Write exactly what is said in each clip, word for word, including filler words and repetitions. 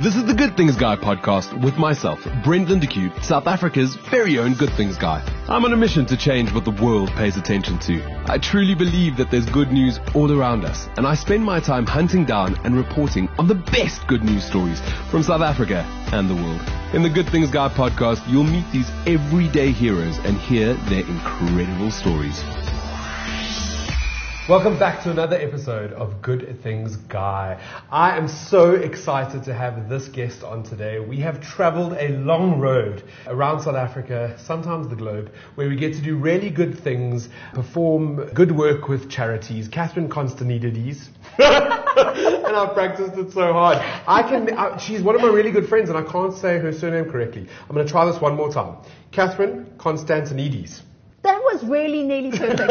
This is the Good Things Guy podcast with myself, Brent Lindeque, South Africa's very own Good Things Guy. I'm on a mission to change what the world pays attention to. I truly believe that there's good news all around us, and I spend my time hunting down and reporting on the best good news stories from South Africa and the world. In the Good Things Guy podcast, you'll meet these everyday heroes and hear their incredible stories. Welcome back to another episode of Good Things Guy. I am so excited to have this guest on today. We have traveled a long road around South Africa, sometimes the globe, where we get to do really good things, perform good work with charities. Catherine Constantinides. And I've practiced it so hard. I can. I, she's one of my really good friends, and I can't say her surname correctly. I'm going to try this one more time. Catherine Constantinides. That was really nearly perfect.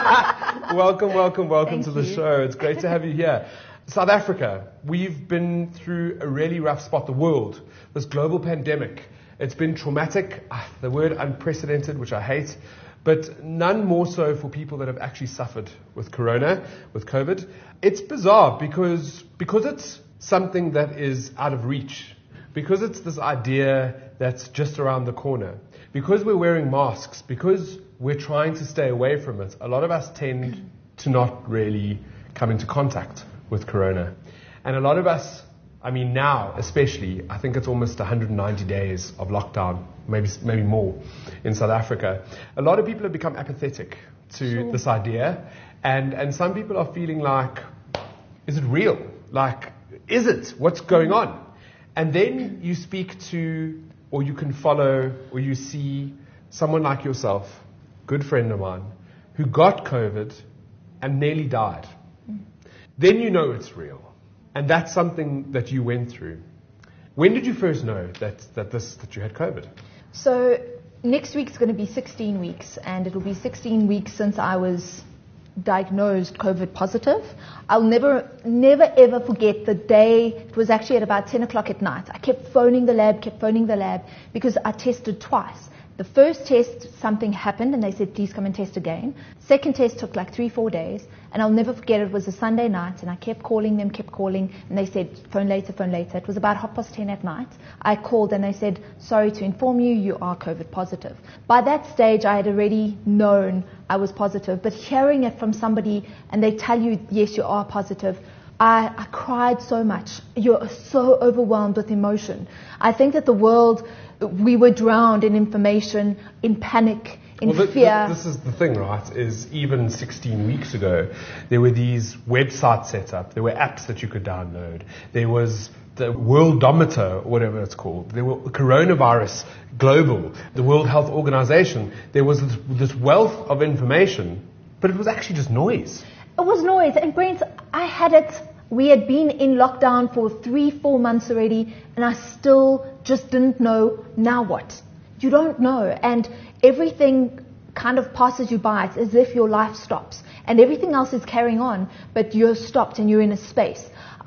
welcome, welcome, welcome Thank to the you. show. It's great to have you here. South Africa, we've been through a really rough spot. The world, this global pandemic, it's been traumatic. Ah, the word unprecedented, which I hate, but none more so for people that have actually suffered with corona, with COVID. It's bizarre because, because it's something that is out of reach, because it's this idea that's just around the corner, because we're wearing masks, because we're trying to stay away from it, a lot of us tend to not really come into contact with corona. And a lot of us, I mean now especially, I think it's almost one hundred ninety days of lockdown, maybe maybe more in South Africa. A lot of people have become apathetic to Sure. this idea, and, and some people are feeling like, is it real? Like, is it? What's going on? And then you speak to, or you can follow, or you see someone like yourself, good friend of mine, who got COVID and nearly died. Mm. Then you know it's real. And that's something that you went through. When did you first know that, that this that you had COVID? So next week's going to be sixteen weeks, and it'll be sixteen weeks since I was diagnosed COVID positive. I'll never, never ever forget the day. It was actually at about ten o'clock at night. I kept phoning the lab, kept phoning the lab, because I tested twice. The first test, something happened, and they said, please come and test again. Second test took like three, four days, and I'll never forget, it was a Sunday night, and I kept calling them, kept calling, and they said, phone later, phone later. It was about half past ten at night. I called, and they said, sorry to inform you, you are COVID positive. By that stage, I had already known I was positive, but hearing it from somebody, and they tell you, yes, you are positive, I, I cried so much. You're so overwhelmed with emotion. I think that the world, we were drowned in information, in panic, in well, fear. This, this is the thing, right, is even sixteen weeks ago, there were these websites set up. There were apps that you could download. There was the Worldometer, or whatever it's called. There were Coronavirus Global, the World Health Organization. There was this, this wealth of information, but it was actually just noise. It was noise. And Brent, I had it. We had been in lockdown for three, four months already, and I still just didn't know, now what? You don't know. And everything kind of passes you by. It's as if your life stops. And everything else is carrying on, but you're stopped and you're in a space.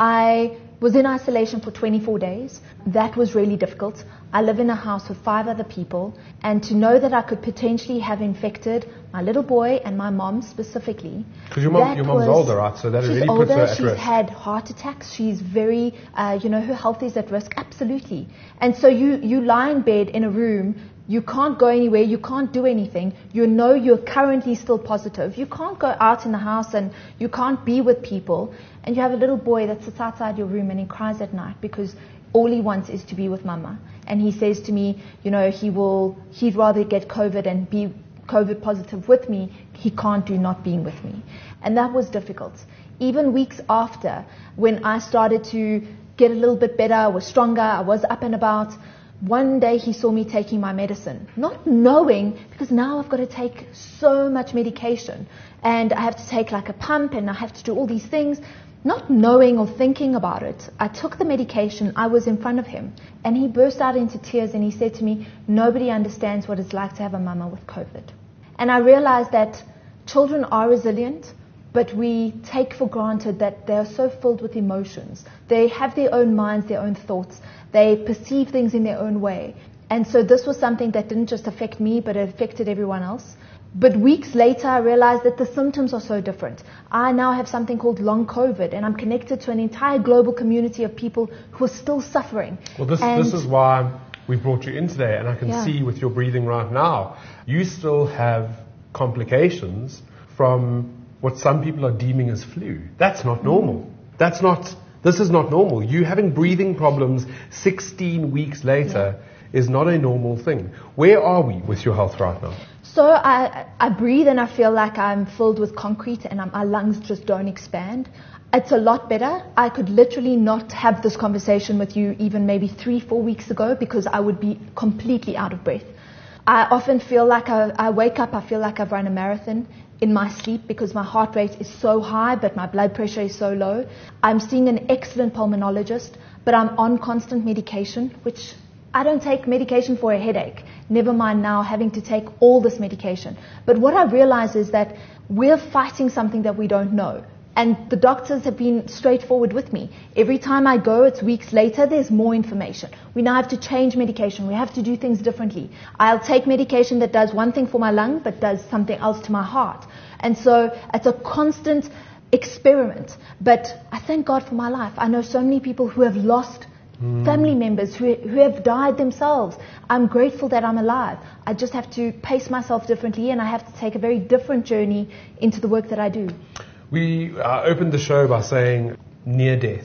I was in isolation for twenty-four days. That was really difficult. I live in a house with five other people, and to know that I could potentially have infected my little boy and my mom specifically. Because your mom, your mom's was, older, right? So that she's really older, puts her at she's risk. had heart attacks. She's very, uh, you know, her health is at risk. Absolutely. And so you, you lie in bed in a room. You can't go anywhere. You can't do anything. You know you're currently still positive. You can't go out in the house, and you can't be with people. And you have a little boy that sits outside your room, and he cries at night because all he wants is to be with mama. And he says to me, you know, he will, he'd rather get COVID and be COVID positive with me. He can't do not being with me. And that was difficult. Even weeks after, when I started to get a little bit better, I was stronger, I was up and about, one day he saw me taking my medicine, not knowing, because now I've got to take so much medication, and I have to take like a pump, and I have to do all these things. Not knowing or thinking about it, I took the medication, I was in front of him, and he burst out into tears, and he said to me, nobody understands what it's like to have a mama with COVID. And I realized that children are resilient, but we take for granted that they are so filled with emotions. They have their own minds, their own thoughts. They perceive things in their own way. And so this was something that didn't just affect me, but it affected everyone else. But weeks later, I realized that the symptoms are so different. I now have something called long COVID, and I'm connected to an entire global community of people who are still suffering. Well, this, this is why we brought you in today, and I can yeah. see with your breathing right now, you still have complications from what some people are deeming as flu. That's not normal. Mm. That's not, this is not normal. You having breathing problems sixteen weeks later yeah. is not a normal thing. Where are we with your health right now? So I, I breathe and I feel like I'm filled with concrete and I'm, my lungs just don't expand. It's a lot better. I could literally not have this conversation with you even maybe three, four weeks ago because I would be completely out of breath. I often feel like I, I wake up, I feel like I've run a marathon in my sleep because my heart rate is so high but my blood pressure is so low. I'm seeing an excellent pulmonologist, but I'm on constant medication, which I don't take medication for a headache. Never mind now having to take all this medication. But what I realize is that we're fighting something that we don't know. And the doctors have been straightforward with me. Every time I go, it's weeks later, there's more information. We now have to change medication. We have to do things differently. I'll take medication that does one thing for my lung, but does something else to my heart. And so it's a constant experiment. But I thank God for my life. I know so many people who have lost mm. family members, who, who have died themselves. I'm grateful that I'm alive. I just have to pace myself differently, and I have to take a very different journey into the work that I do. We uh, opened the show by saying near death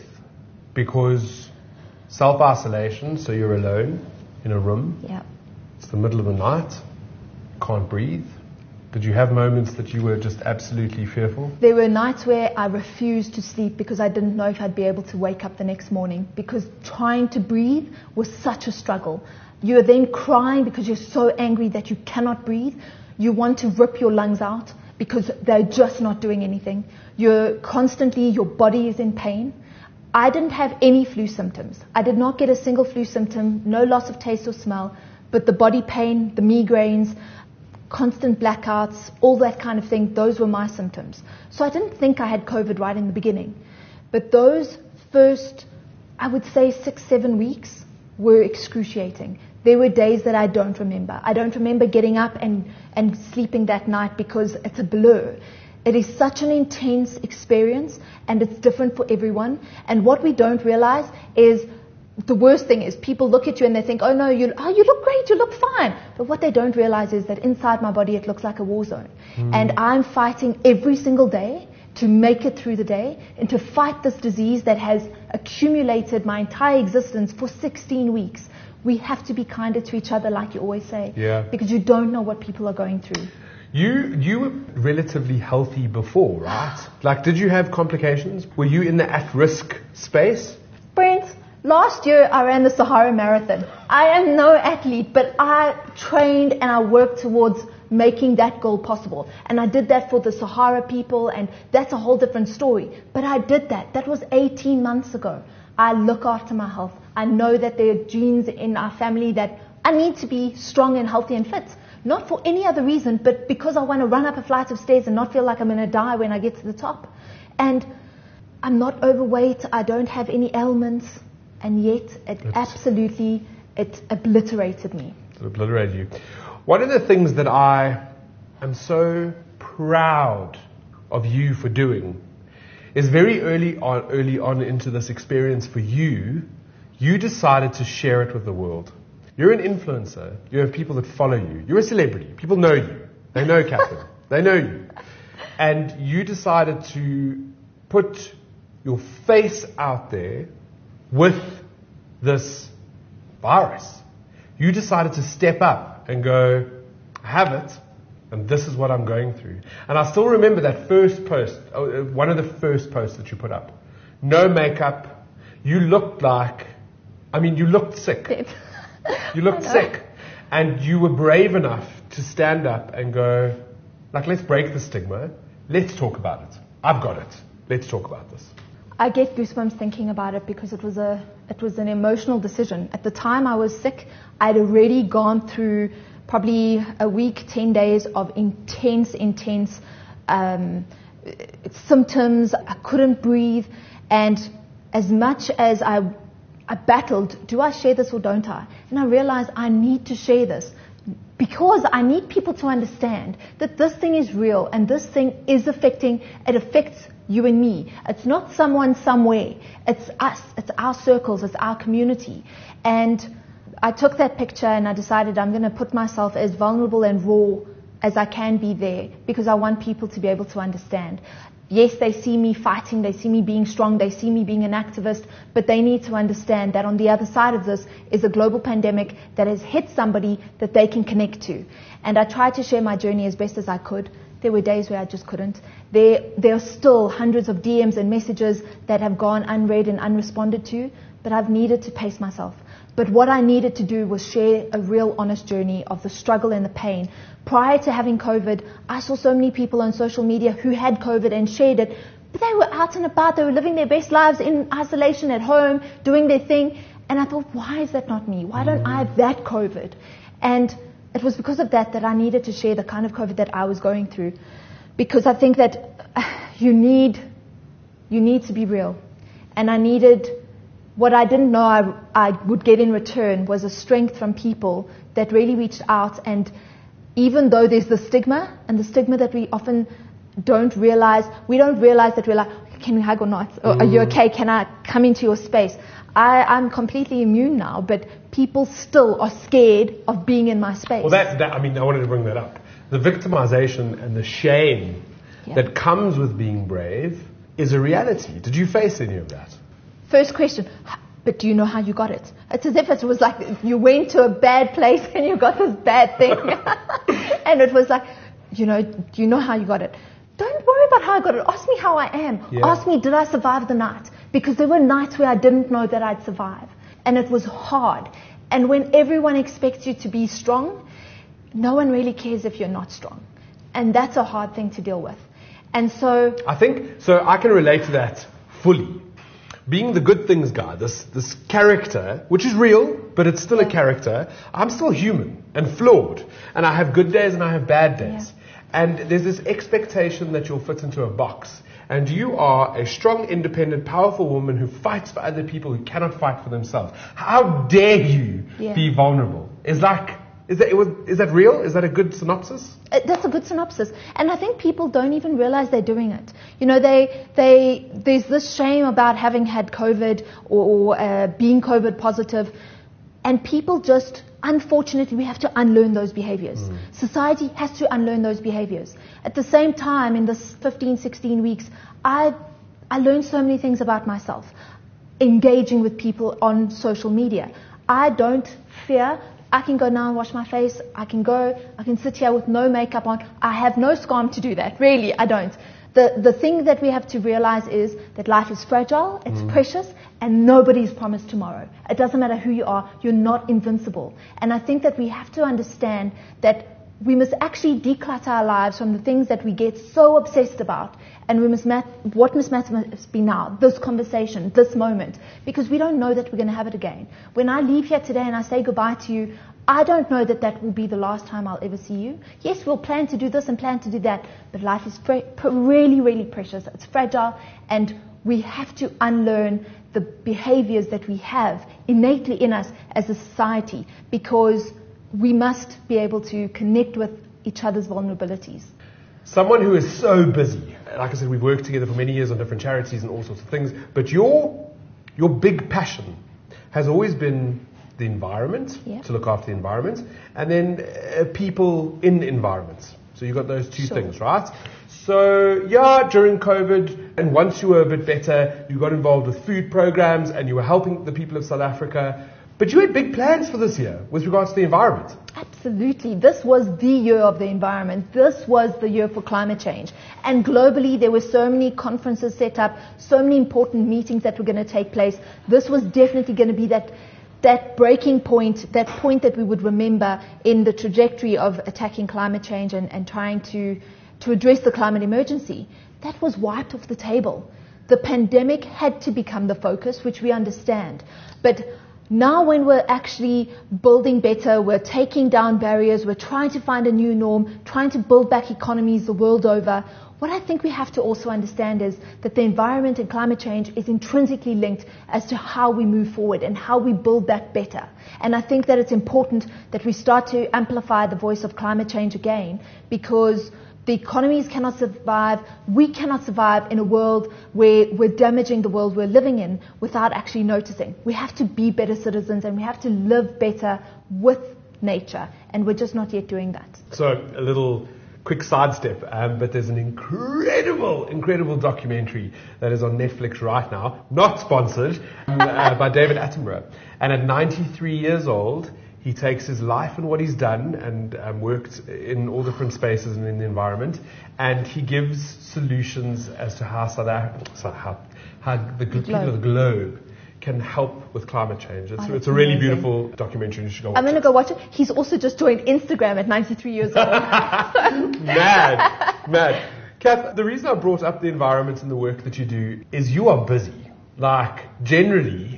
because self-isolation, so you're alone in a room. Yeah. It's the middle of the night. Can't breathe. Did you have moments that you were just absolutely fearful? There were nights where I refused to sleep because I didn't know if I'd be able to wake up the next morning because trying to breathe was such a struggle. You're then crying because you're so angry that you cannot breathe. You want to rip your lungs out because they're just not doing anything. You're constantly, your body is in pain. I didn't have any flu symptoms. I did not get a single flu symptom, no loss of taste or smell, but the body pain, the migraines, constant blackouts, all that kind of thing, those were my symptoms. So I didn't think I had COVID right in the beginning. But those first, I would say six, seven weeks were excruciating. There were days that I don't remember. I don't remember getting up and, and sleeping that night because it's a blur. It is such an intense experience and it's different for everyone. And what we don't realize is the worst thing is people look at you and they think, oh no, you, oh, you look great, you look fine. But what they don't realize is that inside my body it looks like a war zone. Mm. And I'm fighting every single day to make it through the day and to fight this disease that has accumulated my entire existence for sixteen weeks. We have to be kinder to each other, like you always say, yeah. because you don't know what people are going through. You you were relatively healthy before, right? Like, did you have complications? Were you in the at-risk space? Brent, last year I ran the Sahara Marathon. I am no athlete, but I trained and I worked towards making that goal possible. And I did that for the Sahara people, and that's a whole different story. But I did that. That was eighteen months ago. I look after my health. I know that there are genes in our family that I need to be strong and healthy and fit. Not for any other reason, but because I want to run up a flight of stairs and not feel like I'm going to die when I get to the top. And I'm not overweight. I don't have any ailments. And yet, it it's, absolutely, it obliterated me. It obliterated you. One of the things that I am so proud of you for doing is very early on, early on into this experience for you, you decided to share it with the world. You're an influencer. You have people that follow you. You're a celebrity. People know you. They know Catherine. They know you. And you decided to put your face out there with this virus. You decided to step up and go, I have it, and this is what I'm going through. And I still remember that first post, one of the first posts that you put up. No makeup. You looked like, I mean, you looked sick. You looked sick. And you were brave enough to stand up and go, like, let's break the stigma. Let's talk about it. I've got it. Let's talk about this. I get goosebumps thinking about it because it was a it was an emotional decision. At the time I was sick, I'd already gone through probably a week, ten days of intense, intense um, symptoms. I couldn't breathe. And as much as I, I battled, do I share this or don't I? And I realized I need to share this. because I need people to understand that this thing is real and this thing is affecting, it affects you and me. It's not someone somewhere. It's us. It's our circles. It's our community. And I took that picture and I decided I'm going to put myself as vulnerable and raw as I can be there because I want people to be able to understand. Yes, they see me fighting, they see me being strong, they see me being an activist, but they need to understand that on the other side of this is a global pandemic that has hit somebody that they can connect to. And I tried to share my journey as best as I could. There were days where I just couldn't. There, there are still hundreds of D Ms and messages that have gone unread and unresponded to, but I've needed to pace myself. But what I needed to do was share a real honest journey of the struggle and the pain. Prior to having COVID, I saw so many people on social media who had COVID and shared it, but they were out and about, they were living their best lives in isolation at home, doing their thing. And I thought, why is that not me? Why don't I have that COVID? And it was because of that that I needed to share the kind of COVID that I was going through. Because I think that you need, you need to be real. And I needed, what I didn't know I, I would get in return was a strength from people that really reached out. And even though there's the stigma, and the stigma that we often don't realize, we don't realize that we're like, can we hug or not? Or, are you okay? Can I come into your space? I, I'm completely immune now, but people still are scared of being in my space. Well, that, that I mean, I wanted to bring that up. The victimization and the shame Yeah. that comes with being brave is a reality. Did you face any of that? First question, but do you know how you got it? It's as if it was like you went to a bad place and you got this bad thing. And it was like, you know, do you know how you got it? Don't worry about how I got it. Ask me how I am. Yeah. Ask me, did I survive the night? Because there were nights where I didn't know that I'd survive. And it was hard. And when everyone expects you to be strong, no one really cares if you're not strong. And that's a hard thing to deal with. And so... I think, so I can relate to that fully. Being the good things guy, this this character, which is real, but it's still Yeah. a character, I'm still human and flawed. And I have good days and I have bad days. Yeah. And there's this expectation that you'll fit into a box. And you are a strong, independent, powerful woman who fights for other people who cannot fight for themselves. How dare you Yeah. be vulnerable? It's like, is that, it was, is that real? Is that a good synopsis? Uh, That's a good synopsis. And I think people don't even realize they're doing it. You know, they, they, there's this shame about having had COVID or, or uh, being COVID positive. And people just, unfortunately, we have to unlearn those behaviors. Mm. Society has to unlearn those behaviors. At the same time, in this fifteen, sixteen weeks, I, I learned so many things about myself. Engaging with people on social media. I don't fear. I can go now and wash my face. I can go, I can sit here with no makeup on. I have no scam to do that. Really, I don't. The the thing that we have to realize is that life is fragile, it's mm. precious, and nobody's promised tomorrow. It doesn't matter who you are, you're not invincible. And I think that we have to understand that we must actually declutter our lives from the things that we get so obsessed about. And we must mat- what must matter must be now, this conversation, this moment, because we don't know that we're going to have it again. When I leave here today and I say goodbye to you, I don't know that that will be the last time I'll ever see you. Yes, we'll plan to do this and plan to do that, but life is pre- really, really precious. It's fragile, and we have to unlearn the behaviors that we have innately in us as a society, because we must be able to connect with each other's vulnerabilities. Someone who is so busy, like I said, we've worked together for many years on different charities and all sorts of things, but your your big passion has always been the environment, yeah. to look after the environment, and then uh, people in environments. So you've got those two Sure. things, right? So, yeah, during COVID, and once you were a bit better, you got involved with food programs, and you were helping the people of South Africa. But you had big plans for this year with regards to the environment. Absolutely. This was the year of the environment. This was the year for climate change. And globally, there were so many conferences set up, so many important meetings that were going to take place. This was definitely going to be that that breaking point, that point that we would remember in the trajectory of attacking climate change and, and trying to, to address the climate emergency. That was wiped off the table. The pandemic had to become the focus, which we understand. But Now when we're actually building better, we're taking down barriers, we're trying to find a new norm, trying to build back economies the world over, what I think we have to also understand is that the environment and climate change is intrinsically linked as to how we move forward and how we build back better. And I think that it's important that we start to amplify the voice of climate change again, because the economies cannot survive, we cannot survive in a world where we're damaging the world we're living in without actually noticing. We have to be better citizens and we have to live better with nature, and we're just not yet doing that. So a little quick sidestep, um, but there's an incredible, incredible documentary that is on Netflix right now, not sponsored, um, uh, by David Attenborough. And at ninety-three years old, he takes his life and what he's done and um, worked in all different spaces and in the environment, and he gives solutions as to how South Africa, so how, how the, the people of the globe can help with climate change. It's, oh, it's a really amazing. Beautiful documentary. You should go watch I'm going to it. go watch it. He's also just joined Instagram at ninety-three years old. Mad, mad. Kath, the reason I brought up the environment and the work that you do is you are busy. Like, generally,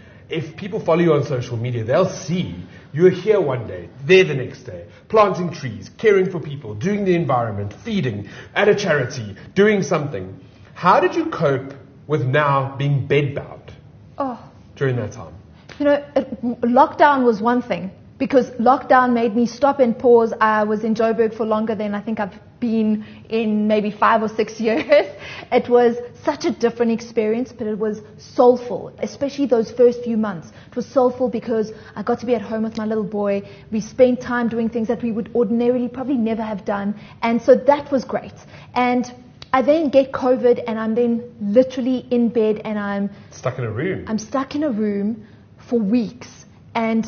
if people follow you on social media, they'll see you're here one day, there the next day, planting trees, caring for people, doing the environment, feeding, at a charity, doing something. How did you cope with now being bedbound oh. during that time? You know, it, lockdown was one thing, because lockdown made me stop and pause. I was in Joburg for longer than I think I've been in maybe five or six years. It was such a different experience, but it was soulful, especially those first few months. It was soulful because I got to be at home with my little boy. We spent time doing things that we would ordinarily probably never have done. And so that was great. And I then get COVID and I'm then literally in bed and I'm stuck in a room. I'm stuck in a room for weeks. And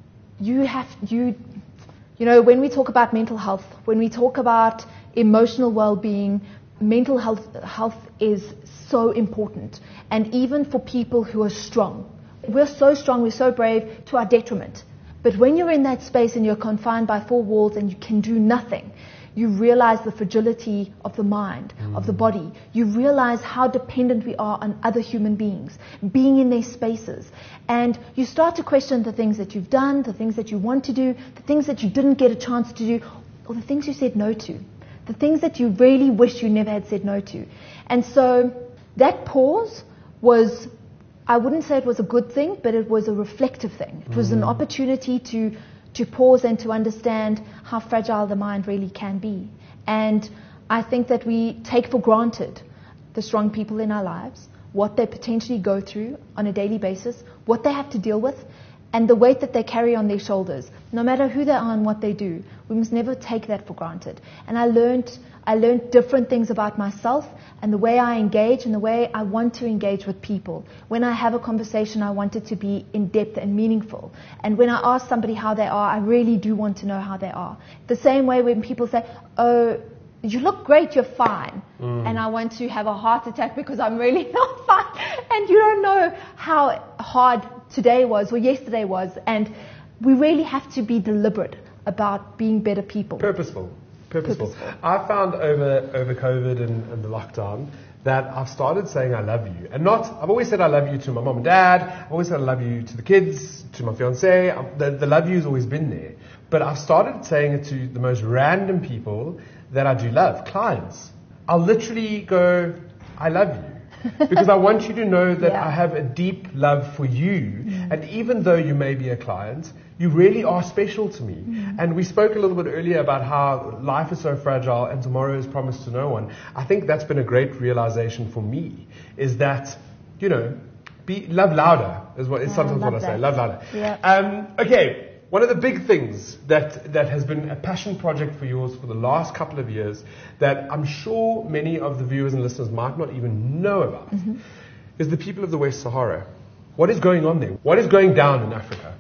you have, you, you know, when we talk about mental health, when we talk about emotional well-being, mental health, health is so important. And even for people who are strong. We're so strong, we're so brave to our detriment. But when you're in that space and you're confined by four walls and you can do nothing, you realize the fragility of the mind, mm. of the body. You realize how dependent we are on other human beings, being in their spaces. And you start to question the things that you've done, the things that you want to do, the things that you didn't get a chance to do, or the things you said no to, the things that you really wish you never had said no to. And so that pause was, I wouldn't say it was a good thing, but it was a reflective thing. It was mm. an opportunity to to pause and to understand how fragile the mind really can be. And I think that we take for granted the strong people in our lives, what they potentially go through on a daily basis, what they have to deal with, and the weight that they carry on their shoulders. No matter who they are and what they do, we must never take that for granted. And I learned, I learned different things about myself and the way I engage and the way I want to engage with people. When I have a conversation, I want it to be in depth and meaningful. And when I ask somebody how they are, I really do want to know how they are. The same way when people say, oh, you look great, you're fine. Mm. And I want to have a heart attack because I'm really not fine. And you don't know how hard today was or yesterday was. And we really have to be deliberate about being better people. Purposeful. Purposeful. Purposeful. I found over, over COVID and, and the lockdown that I've started saying I love you. And not, I've always said I love you to my mom and dad. I've always said I love you to the kids, to my fiancé. The, the love you's always been there. But I've started saying it to the most random people that I do love, clients. I'll literally go, I love you. Because I want you to know that yeah. I have a deep love for you. Mm. And even though you may be a client, you really are special to me. Mm. And we spoke a little bit earlier about how life is so fragile and tomorrow is promised to no one. I think that's been a great realization for me, is that, you know, be, love louder is what is yeah, sometimes what I that. say. Love louder. Yeah. Um, okay. One of the big things that, that has been a passion project for yours for the last couple of years that I'm sure many of the viewers and listeners might not even know about mm-hmm. is the people of the West Sahara. What is going on there? What is going down in Africa?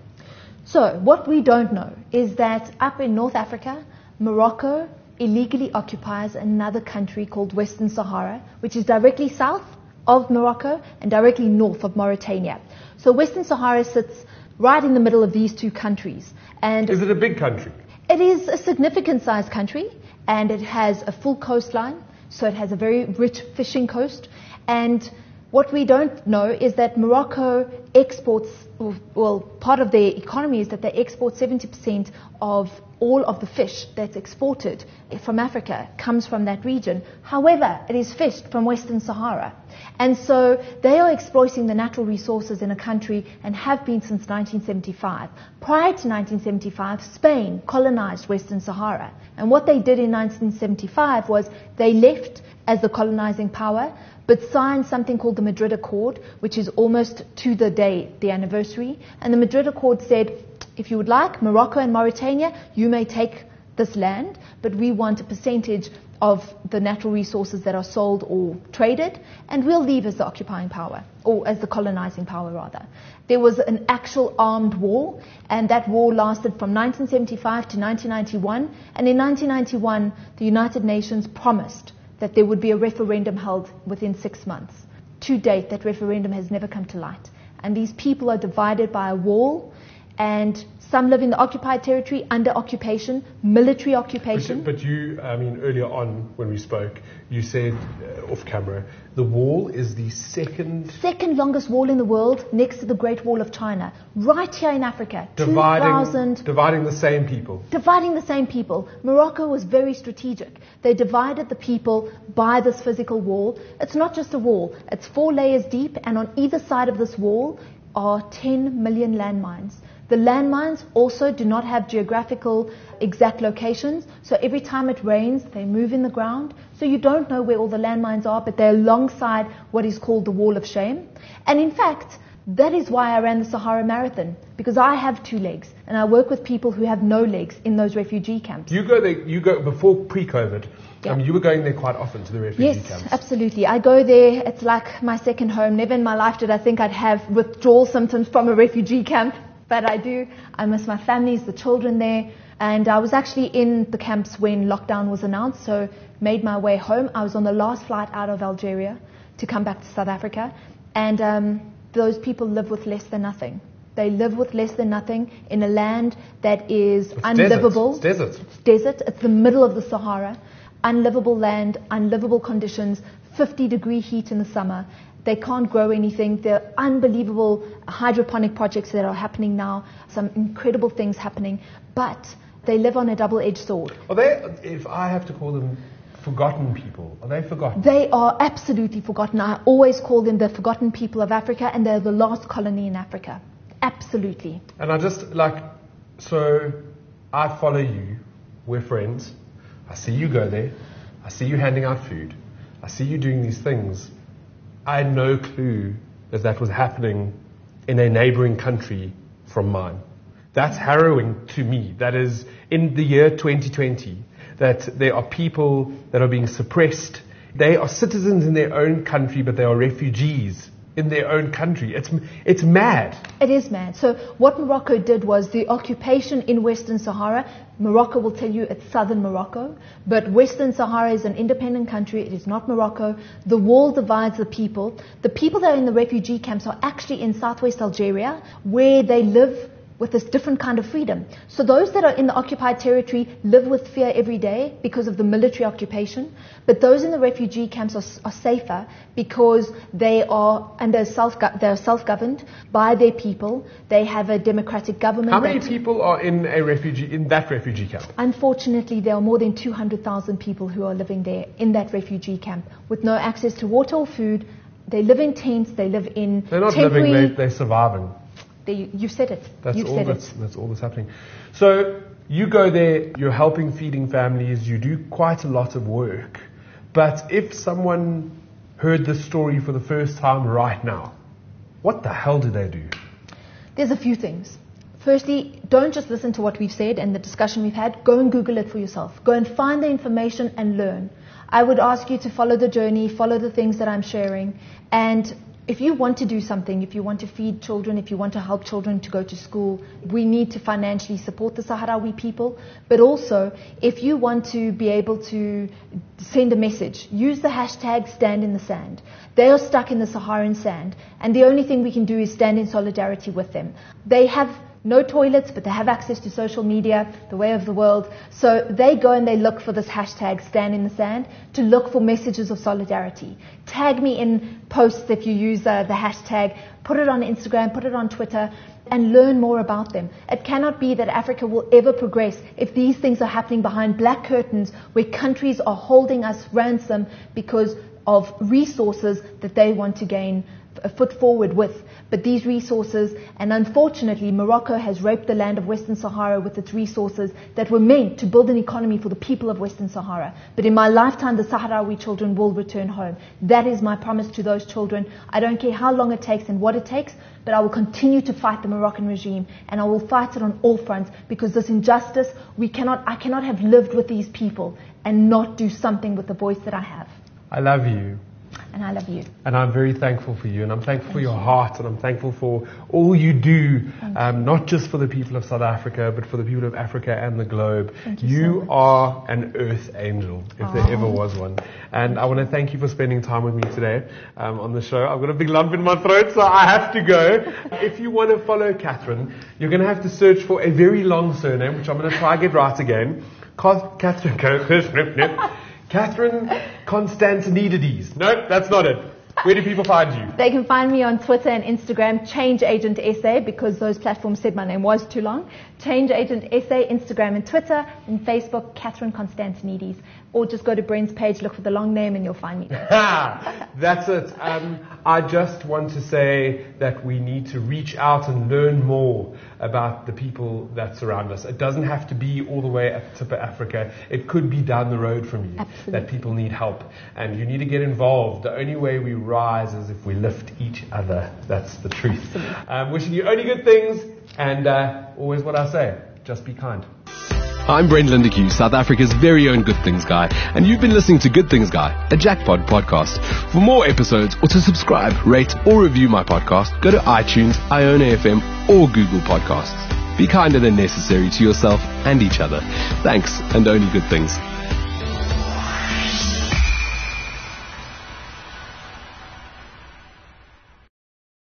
So what we don't know is that up in North Africa, Morocco illegally occupies another country called Western Sahara, which is directly south of Morocco and directly north of Mauritania. So Western Sahara sits right in the middle of these two countries. And is it a big country? It is a significant sized country, and it has a full coastline, so it has a very rich fishing coast. And What we don't know is that Morocco exports, well, part of their economy is that they export seventy percent of all of the fish that's exported from Africa comes from that region. However, it is fished from Western Sahara. And so they are exploiting the natural resources in a country and have been since nineteen seventy-five. Prior to nineteen seventy-five, Spain colonized Western Sahara. And what they did in nineteen seventy-five was they left as the colonizing power, but signed something called the Madrid Accord, which is almost to the day, the anniversary. And the Madrid Accord said, if you would like, Morocco and Mauritania, you may take this land, but we want a percentage of the natural resources that are sold or traded, and we'll leave as the occupying power, or as the colonizing power rather. There was an actual armed war, and that war lasted from nineteen seventy-five to nineteen ninety-one, and in nineteen ninety-one, the United Nations promised that there would be a referendum held within six months. To date, that referendum has never come to light. And these people are divided by a wall, and some live in the occupied territory under occupation, military occupation. But, but you, I mean, earlier on when we spoke, you said uh, off camera, the wall is the second... Second longest wall in the world, next to the Great Wall of China, right here in Africa. Dividing, dividing the same people. Dividing the same people. Morocco was very strategic. They divided the people by this physical wall. It's not just a wall. It's four layers deep, and on either side of this wall are ten million landmines. The landmines also do not have geographical exact locations, so every time it rains, they move in the ground. So you don't know where all the landmines are, but they're alongside what is called the Wall of Shame. And in fact, that is why I ran the Sahara Marathon, because I have two legs, and I work with people who have no legs in those refugee camps. You go there, you go before pre-COVID. Yeah. Um, you were going there quite often to the refugee yes, camps. Yes, absolutely. I go there. It's like my second home. Never in my life did I think I'd have withdrawal symptoms from a refugee camp. But I do. I miss my families, the children there. And I was actually in the camps when lockdown was announced, so made my way home. I was on the last flight out of Algeria to come back to South Africa. And um, those people live with less than nothing. They live with less than nothing in a land that is it's unlivable. Desert. It's desert. It's desert. It's the middle of the Sahara. Unlivable land, unlivable conditions, fifty degree heat in the summer. They can't grow anything. There are unbelievable hydroponic projects that are happening now, some incredible things happening, but they live on a double-edged sword. Are they, if I have to call them forgotten people, are they forgotten? They are absolutely forgotten. I always call them the forgotten people of Africa, and they're the last colony in Africa. Absolutely. And I just, like, so I follow you. We're friends. I see you go there. I see you handing out food. I see you doing these things. I had no clue that that was happening in a neighboring country from mine. That's harrowing to me. That is, in the year twenty twenty, that there are people that are being suppressed. They are citizens in their own country, but they are refugees in their own country. It's it's mad. It is mad. So what Morocco did was the occupation in Western Sahara. Morocco will tell you it's southern Morocco, but Western Sahara is an independent country. It is not Morocco. The wall divides the people. The people that are in the refugee camps are actually in southwest Algeria, where they live with this different kind of freedom. So those that are in the occupied territory live with fear every day because of the military occupation, but those in the refugee camps are, are safer because they are under self they are self-governed by their people. They have a democratic government. How many people are in a refugee in that refugee camp? Unfortunately, there are more than two hundred thousand people who are living there in that refugee camp with no access to water or food. They live in tents. They live in They're not temporary, living. They, they're surviving. They, you've said it. That's You've all said that's, it. that's all that's happening. So you go there, you're helping feeding families, you do quite a lot of work. But if someone heard this story for the first time right now, what the hell do they do? There's a few things. Firstly, don't just listen to what we've said and the discussion we've had. Go and Google it for yourself. Go and find the information and learn. I would ask you to follow the journey, follow the things that I'm sharing, and if you want to do something, if you want to feed children, if you want to help children to go to school, we need to financially support the Sahrawi people. But also, if you want to be able to send a message, use the hashtag Stand in the Sand. They are stuck in the Saharan sand, and the only thing we can do is stand in solidarity with them. They have no toilets, but they have access to social media, the way of the world. So they go and they look for this hashtag, Stand in the Sand, to look for messages of solidarity. Tag me in posts if you use uh, the hashtag. Put it on Instagram, put it on Twitter, and learn more about them. It cannot be that Africa will ever progress if these things are happening behind black curtains where countries are holding us ransom because of resources that they want to gain a foot forward with. But these resources, and unfortunately Morocco has raped the land of Western Sahara with its resources that were meant to build an economy for the people of Western Sahara. But in my lifetime, the Sahrawi children will return home. That is my promise to those children. I don't care how long it takes and what it takes, but I will continue to fight the Moroccan regime, and I will fight it on all fronts, because this injustice, we cannot, I cannot have lived with these people and not do something with the voice that I have. I love you. And I love you. And I'm very thankful for you. And I'm thankful Thank for your you. heart. And I'm thankful for all you do, um, not just for the people of South Africa, but for the people of Africa and the globe. Thank you you so much. are an earth angel, if Aww. there ever was one. And I want to thank you for spending time with me today um, on the show. I've got a big lump in my throat, so I have to go. If you want to follow Catherine, you're going to have to search for a very long surname, which I'm going to try to get right again. Catherine Catherine Constantinides. No, that's not it. Where do people find you? They can find me on Twitter and Instagram, Change Agent S A, because those platforms said my name was too long. Change Agent S A, Instagram and Twitter, and Facebook, Catherine Constantinides. Or just go to Brent's page, look for the long name, and you'll find me there. That's it. Um, I just want to say that we need to reach out and learn more about the people that surround us. It doesn't have to be all the way at the tip of Africa. It could be down the road from you. Absolutely. That people need help. And you need to get involved. The only way we rise is if we lift each other. That's the truth. Um, wishing you only good things. And uh, always what I say, just be kind. I'm Brent Lindeque, South Africa's very own Good Things Guy, and you've been listening to Good Things Guy, a Jackpot podcast. For more episodes or to subscribe, rate or review my podcast, go to iTunes, Iona F M or Google Podcasts. Be kinder than necessary to yourself and each other. Thanks, and only good things.